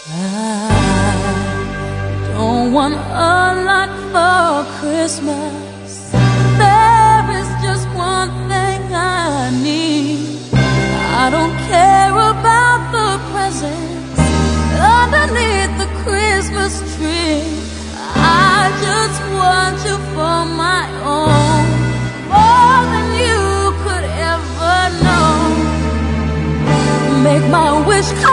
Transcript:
I don't want a lot for Christmas. There is just one thing I need. I don't care about the presents underneath the Christmas tree. I just want you for my own, more than you could ever know. Make my wish come